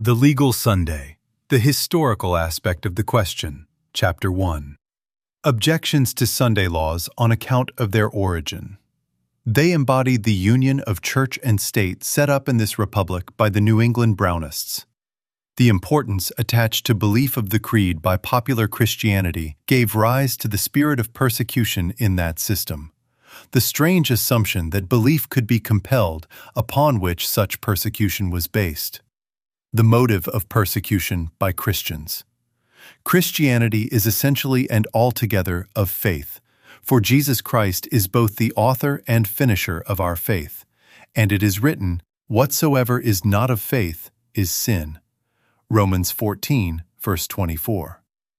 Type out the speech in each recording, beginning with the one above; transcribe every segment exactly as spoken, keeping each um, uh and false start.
The Legal Sunday, the historical aspect of the question, Chapter one. Objections to Sunday laws on account of their origin. They embodied the union of church and state set up in this republic by the New England Brownists. The importance attached to belief of the creed by popular Christianity gave rise to the spirit of persecution in that system. The strange assumption that belief could be compelled, upon which such persecution was based. The motive of persecution by Christians. Christianity is essentially and altogether of faith, for Jesus Christ is both the author and finisher of our faith, and it is written, "Whatsoever is not of faith is sin." Romans fourteen, verse twenty-four.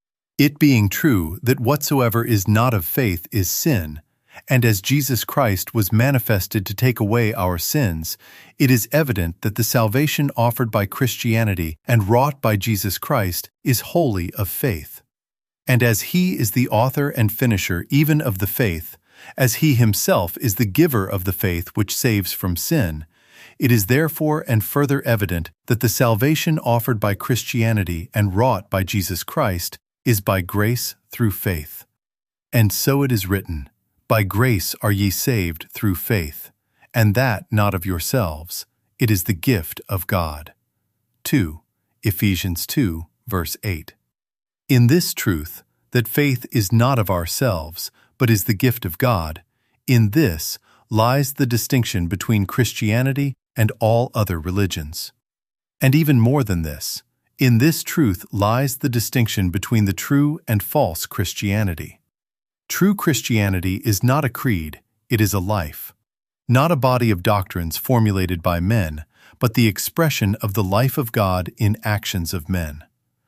It being true that whatsoever is not of faith is sin, and as Jesus Christ was manifested to take away our sins, it is evident that the salvation offered by Christianity and wrought by Jesus Christ is wholly of faith. And as He is the author and finisher even of the faith, as He Himself is the giver of the faith which saves from sin, it is therefore and further evident that the salvation offered by Christianity and wrought by Jesus Christ is by grace through faith. And so it is written, "By grace are ye saved through faith, and that not of yourselves, it is the gift of God." two. Ephesians two, verse eight. In this truth, that faith is not of ourselves, but is the gift of God, in this lies the distinction between Christianity and all other religions. And even more than this, in this truth lies the distinction between the true and false Christianity. True Christianity is not a creed, it is a life. Not a body of doctrines formulated by men, but the expression of the life of God in actions of men.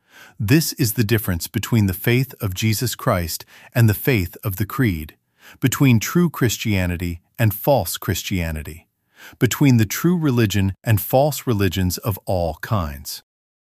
This is the difference between the faith of Jesus Christ and the faith of the creed, between true Christianity and false Christianity, between the true religion and false religions of all kinds.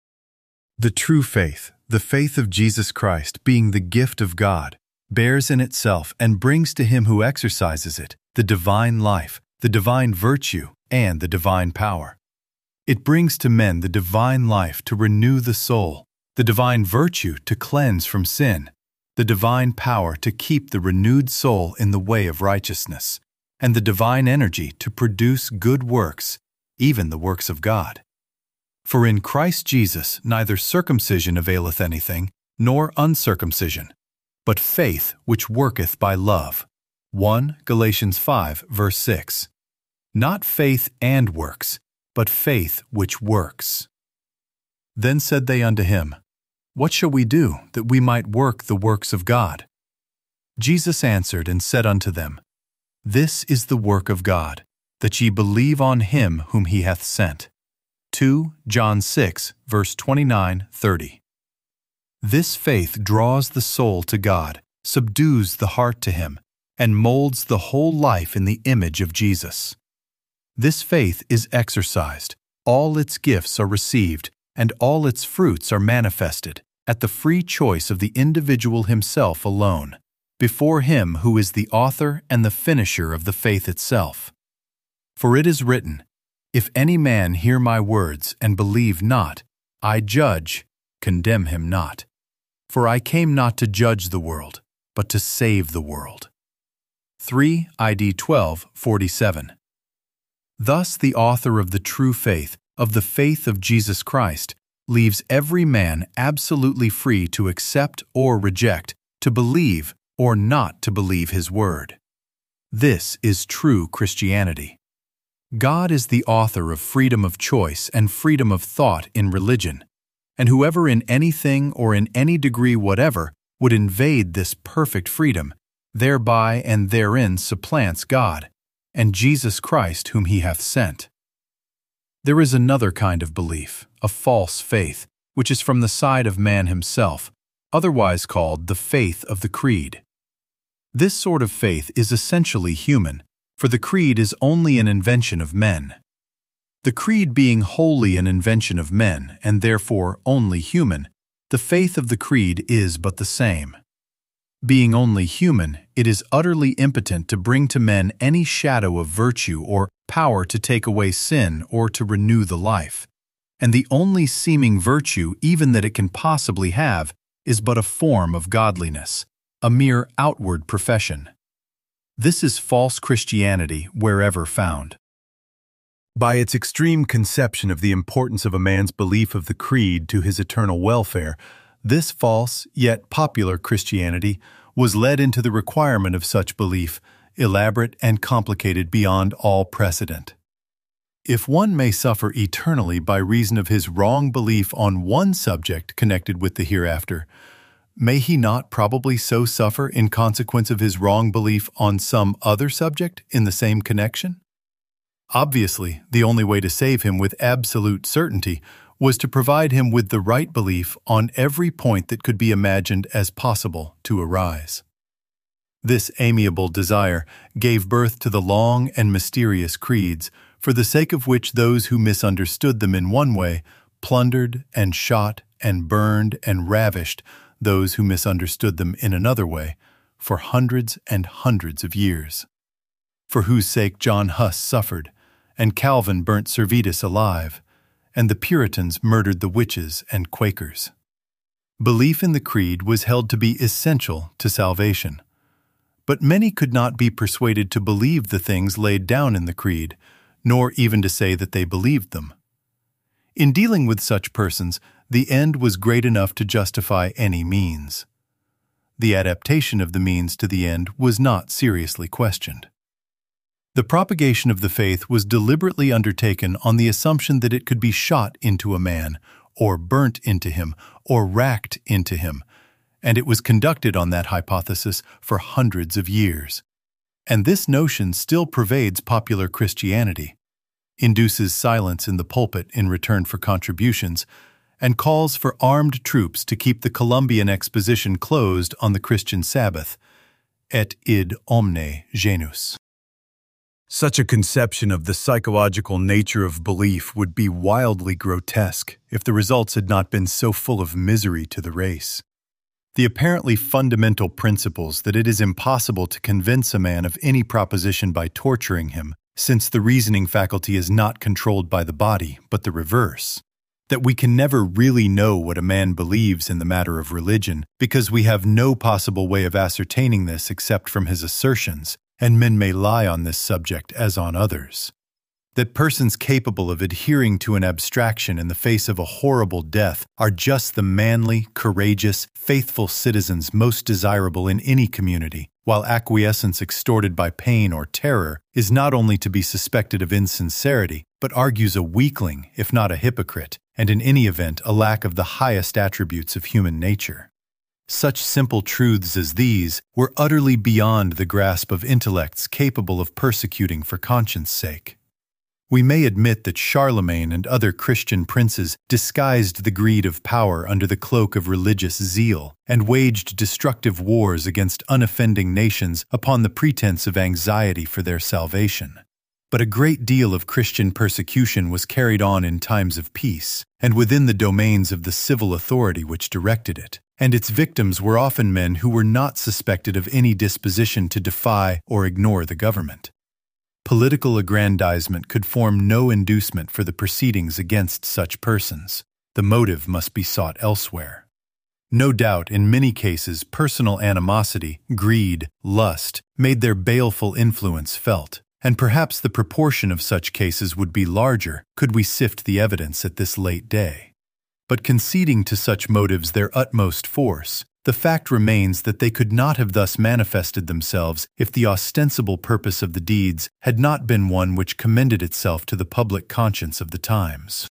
The true faith, the faith of Jesus Christ being the gift of God, bears in itself and brings to him who exercises it the divine life, the divine virtue, and the divine power. It brings to men the divine life to renew the soul, the divine virtue to cleanse from sin, the divine power to keep the renewed soul in the way of righteousness, and the divine energy to produce good works, even the works of God. For in Christ Jesus neither circumcision availeth anything, nor uncircumcision, but faith which worketh by love. First Galatians five, verse six. Not faith and works, but faith which works. Then said they unto him, What shall we do, that we might work the works of God? Jesus answered and said unto them, This is the work of God, that ye believe on him whom he hath sent. Second John six, verse twenty-nine, thirty. This faith draws the soul to God, subdues the heart to Him, and molds the whole life in the image of Jesus. This faith is exercised, all its gifts are received, and all its fruits are manifested, at the free choice of the individual himself alone, before Him who is the author and the finisher of the faith itself. For it is written, If any man hear my words and believe not, I judge, condemn him not. For I came not to judge the world, but to save the world. three I D twelve forty-seven. Thus the author of the true faith, of the faith of Jesus Christ, leaves every man absolutely free to accept or reject, to believe or not to believe his word. This is true Christianity. God is the author of freedom of choice and freedom of thought in religion, and whoever in anything or in any degree whatever would invade this perfect freedom, thereby and therein supplants God, and Jesus Christ whom he hath sent. There is another kind of belief, a false faith, which is from the side of man himself, otherwise called the faith of the creed. This sort of faith is essentially human, for the creed is only an invention of men. The creed being wholly an invention of men, and therefore only human, the faith of the creed is but the same. Being only human, it is utterly impotent to bring to men any shadow of virtue or power to take away sin or to renew the life. and the only seeming virtue even that it can possibly have is but a form of godliness, a mere outward profession. This is false Christianity wherever found. By its extreme conception of the importance of a man's belief of the creed to his eternal welfare, this false yet popular Christianity was led into the requirement of such belief, elaborate and complicated beyond all precedent. If one may suffer eternally by reason of his wrong belief on one subject connected with the hereafter, may he not probably so suffer in consequence of his wrong belief on some other subject in the same connection? Obviously, the only way to save him with absolute certainty was to provide him with the right belief on every point that could be imagined as possible to arise. This amiable desire gave birth to the long and mysterious creeds, for the sake of which those who misunderstood them in one way plundered and shot and burned and ravished those who misunderstood them in another way for hundreds and hundreds of years. For whose sake John Huss suffered, and Calvin burnt Servetus alive, and the Puritans murdered the witches and Quakers. Belief in the creed was held to be essential to salvation. But many could not be persuaded to believe the things laid down in the creed, nor even to say that they believed them. In dealing with such persons, the end was great enough to justify any means. The adaptation of the means to the end was not seriously questioned. The propagation of the faith was deliberately undertaken on the assumption that it could be shot into a man, or burnt into him, or racked into him, and it was conducted on that hypothesis for hundreds of years. And this notion still pervades popular Christianity, induces silence in the pulpit in return for contributions, and calls for armed troops to keep the Columbian Exposition closed on the Christian Sabbath, et id omne genus. Such a conception of the psychological nature of belief would be wildly grotesque if the results had not been so full of misery to the race. The apparently fundamental principles that it is impossible to convince a man of any proposition by torturing him, since the reasoning faculty is not controlled by the body, but the reverse. That we can never really know what a man believes in the matter of religion, because we have no possible way of ascertaining this except from his assertions, and men may lie on this subject as on others. That persons capable of adhering to an abstraction in the face of a horrible death are just the manly, courageous, faithful citizens most desirable in any community, while acquiescence extorted by pain or terror is not only to be suspected of insincerity, but argues a weakling, if not a hypocrite, and in any event a lack of the highest attributes of human nature. Such simple truths as these were utterly beyond the grasp of intellects capable of persecuting for conscience' sake. We may admit that Charlemagne and other Christian princes disguised the greed of power under the cloak of religious zeal and waged destructive wars against unoffending nations upon the pretense of anxiety for their salvation. But a great deal of Christian persecution was carried on in times of peace and within the domains of the civil authority which directed it, and its victims were often men who were not suspected of any disposition to defy or ignore the government. Political aggrandizement could form no inducement for the proceedings against such persons. The motive must be sought elsewhere. No doubt, in many cases, personal animosity, greed, lust made their baleful influence felt, and perhaps the proportion of such cases would be larger could we sift the evidence at this late day. But conceding to such motives their utmost force, the fact remains that they could not have thus manifested themselves if the ostensible purpose of the deeds had not been one which commended itself to the public conscience of the times.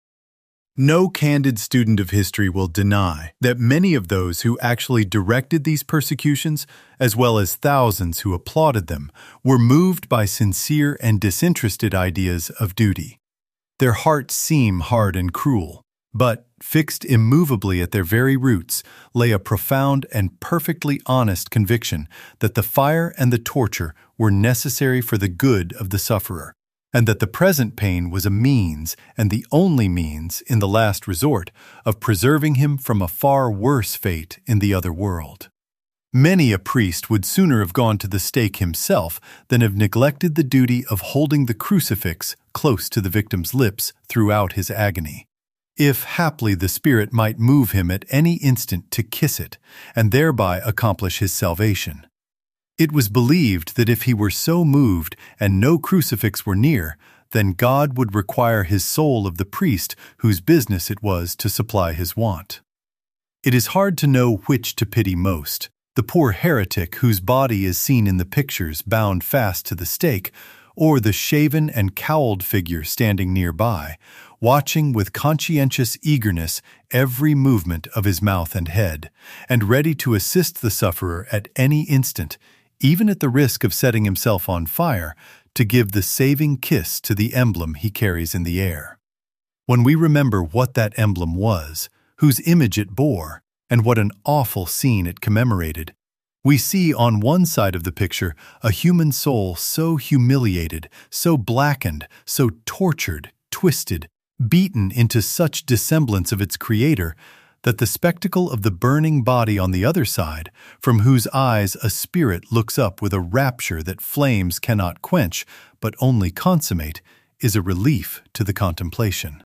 No candid student of history will deny that many of those who actually directed these persecutions, as well as thousands who applauded them, were moved by sincere and disinterested ideas of duty. Their hearts seem hard and cruel, but, fixed immovably at their very roots, lay a profound and perfectly honest conviction that the fire and the torture were necessary for the good of the sufferer, and that the present pain was a means, and the only means, in the last resort, of preserving him from a far worse fate in the other world. Many a priest would sooner have gone to the stake himself than have neglected the duty of holding the crucifix close to the victim's lips throughout his agony. if haply the Spirit might move him at any instant to kiss it, and thereby accomplish his salvation. It was believed that if he were so moved and no crucifix were near, then God would require his soul of the priest whose business it was to supply his want. It is hard to know which to pity most, the poor heretic whose body is seen in the pictures bound fast to the stake, or the shaven and cowled figure standing nearby, watching with conscientious eagerness every movement of his mouth and head, and ready to assist the sufferer at any instant, even at the risk of setting himself on fire, to give the saving kiss to the emblem he carries in the air. When we remember what that emblem was, whose image it bore, and what an awful scene it commemorated, we see on one side of the picture a human soul so humiliated, so blackened, so tortured, twisted, beaten into such dissemblance of its Creator, that the spectacle of the burning body on the other side, from whose eyes a spirit looks up with a rapture that flames cannot quench, but only consummate, is a relief to the contemplation.